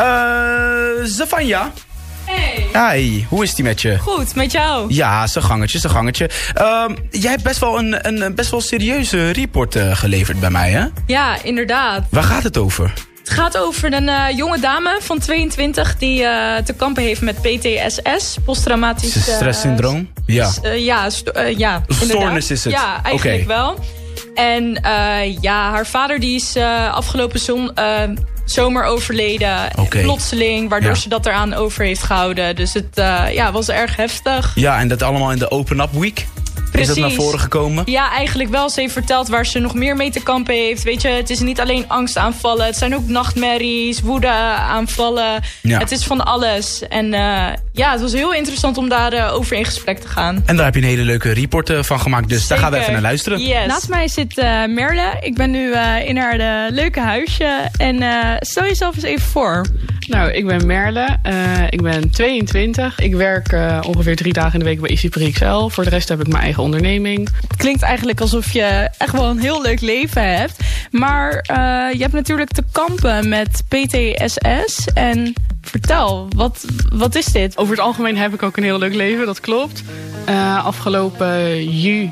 Zavanja. Hey. Hi, hoe is het met je? Goed, met jou? Ja, zijn gangetje. Jij hebt best wel een best wel serieuze report geleverd bij mij, hè? Ja, inderdaad. Waar gaat het over? Het gaat over een jonge dame van 22 die te kampen heeft met PTSS, posttraumatisch stresssyndroom. Ja. Stoornis is het. Ja, eigenlijk wel. En haar vader die is afgelopen zomer overleden. Plotseling, waardoor ze dat eraan over heeft gehouden. Dus het was erg heftig. Ja, en dat allemaal in de Open Up Week? Precies. Is dat naar voren gekomen? Ja, eigenlijk wel. Ze heeft verteld waar ze nog meer mee te kampen heeft. Weet je, het is niet alleen angstaanvallen. Het zijn ook nachtmerries, woedeaanvallen. Ja. Het is van alles. En het was heel interessant om daar over in gesprek te gaan. En daar heb je een hele leuke report van gemaakt. Dus Zeker. Daar gaan we even naar luisteren. Yes. Naast mij zit Merle. Ik ben nu in haar leuke huisje. En stel jezelf eens even voor. Nou, ik ben Merle. Ik ben 22. Ik werk ongeveer 3 dagen in de week bij Easyparis XL. Voor de rest heb ik mijn eigen onderneming. Het klinkt eigenlijk alsof je echt wel een heel leuk leven hebt. Maar je hebt natuurlijk te kampen met PTSS. En vertel, wat is dit? Over het algemeen heb ik ook een heel leuk leven, dat klopt. Afgelopen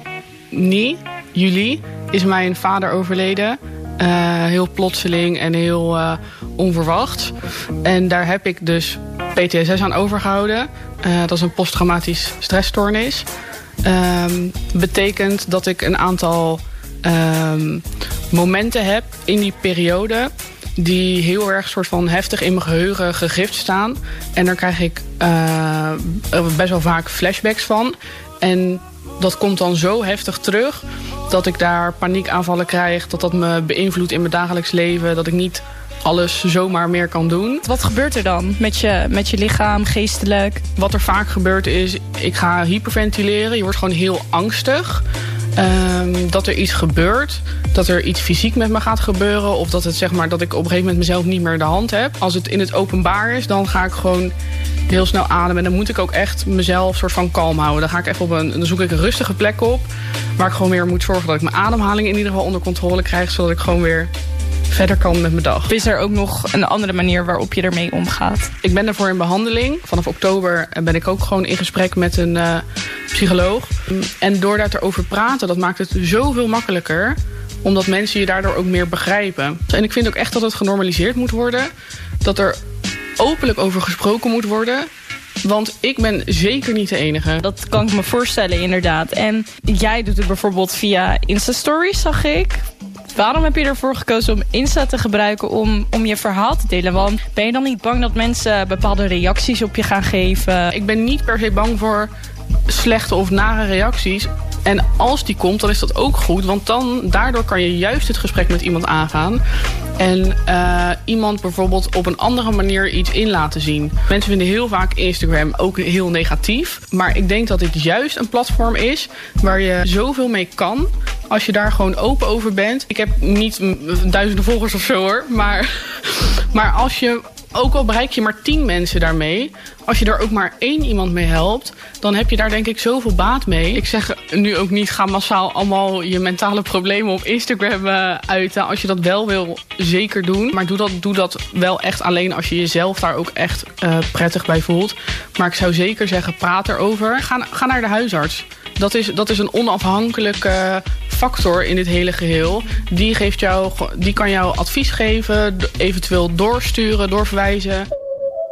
juli is mijn vader overleden. Heel plotseling en heel onverwacht. En daar heb ik dus PTSS aan overgehouden. Dat is een posttraumatisch stressstoornis. Betekent dat ik een aantal momenten heb in die periode die heel erg soort van heftig in mijn geheugen gegrift staan. En daar krijg ik best wel vaak flashbacks van. En dat komt dan zo heftig terug dat ik daar paniekaanvallen krijg. Dat me beïnvloedt in mijn dagelijks leven. Dat ik niet alles zomaar meer kan doen. Wat gebeurt er dan met je lichaam, geestelijk? Wat er vaak gebeurt is, ik ga hyperventileren. Je wordt gewoon heel angstig. Dat er iets gebeurt. Dat er iets fysiek met me gaat gebeuren. Of dat ik op een gegeven moment mezelf niet meer de hand heb. Als het in het openbaar is, dan ga ik gewoon heel snel ademen. En dan moet ik ook echt mezelf soort van kalm houden. Dan ga ik even dan zoek ik een rustige plek op. Waar ik gewoon weer moet zorgen dat ik mijn ademhaling in ieder geval onder controle krijg. Zodat ik gewoon weer verder kan met mijn dag. Is er ook nog een andere manier waarop je ermee omgaat? Ik ben daarvoor in behandeling. Vanaf oktober ben ik ook gewoon in gesprek met een psycholoog. En door daar te over praten, dat maakt het zoveel makkelijker. Omdat mensen je daardoor ook meer begrijpen. En ik vind ook echt dat het genormaliseerd moet worden. Dat er openlijk over gesproken moet worden. Want ik ben zeker niet de enige. Dat kan ik me voorstellen, inderdaad. En jij doet het bijvoorbeeld via Insta-stories, zag ik. Waarom heb je ervoor gekozen om Insta te gebruiken om je verhaal te delen? Want ben je dan niet bang dat mensen bepaalde reacties op je gaan geven? Ik ben niet per se bang voor slechte of nare reacties. En als die komt, dan is dat ook goed. Want daardoor kan je juist het gesprek met iemand aangaan. En iemand bijvoorbeeld op een andere manier iets in laten zien. Mensen vinden heel vaak Instagram ook heel negatief. Maar ik denk dat dit juist een platform is waar je zoveel mee kan. Als je daar gewoon open over bent. Ik heb niet duizenden volgers of zo hoor. Maar als je, ook al bereik je maar 10 mensen daarmee. Als je er ook maar 1 iemand mee helpt, dan heb je daar denk ik zoveel baat mee. Ik zeg nu ook niet, ga massaal allemaal je mentale problemen op Instagram uiten. Als je dat wel wil, zeker doen. Maar doe dat wel echt alleen als je jezelf daar ook echt prettig bij voelt. Maar ik zou zeker zeggen, praat erover. Ga naar de huisarts. Dat is een onafhankelijke factor in dit hele geheel. Die kan jou advies geven, eventueel doorsturen, doorverwijzen.